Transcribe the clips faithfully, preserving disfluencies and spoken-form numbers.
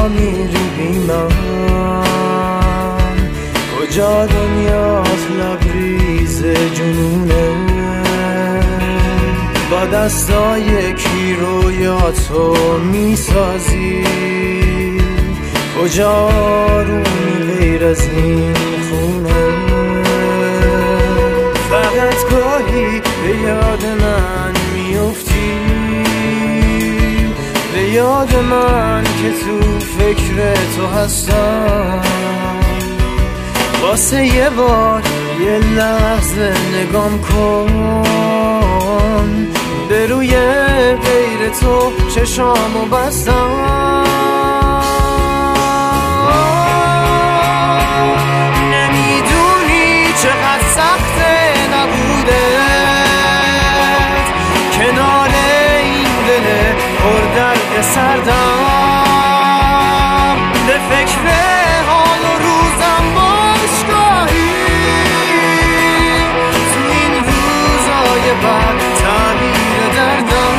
کجا میری بی من؟ کجا دنیات لبریز جنونه؟ با دستای کی رویاتو میسازی؟ کجا رومی غیر از این خونه؟ فقط گاهی به یاد من میفتی، به یاد من که تو فکر تو هستم. واسه یه بار یه لحظه نگام کن، به روی غیر تو چشامو بستم. نمیدونی چقدر سخته نبودت کنار این دل پردرد سردم. به فکر حال و روزم باش گاهی، تو این روزای بد تعبیر دردم.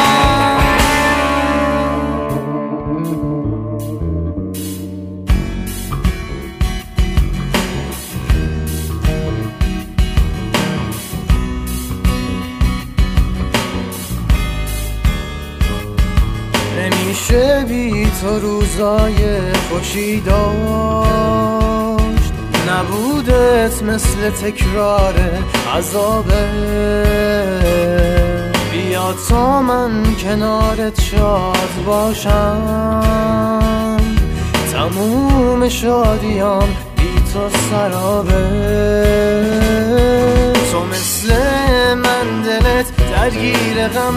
نمیشه بی تو روزای خوشی داشت، نبودت مثل تکرار عذابه. بیا تا من کنارت شاد باشم، تموم شادیام بی تو سرابه. تو مثل من دلت درگیر غم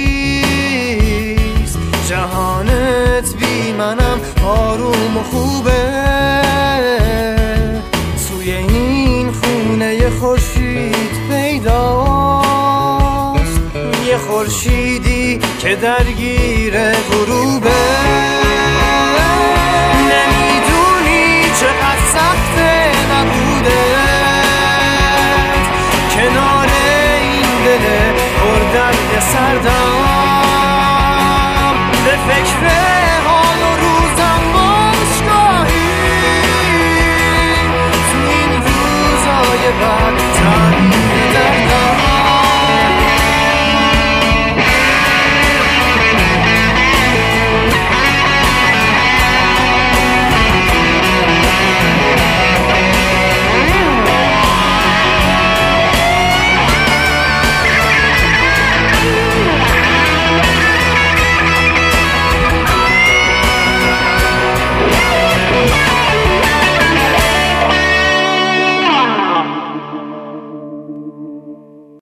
نیست، جهانت بی منم آروم و خوبه. توی این خونه یه خورشید پیداست، یه خورشیدی که درگیر غروبه.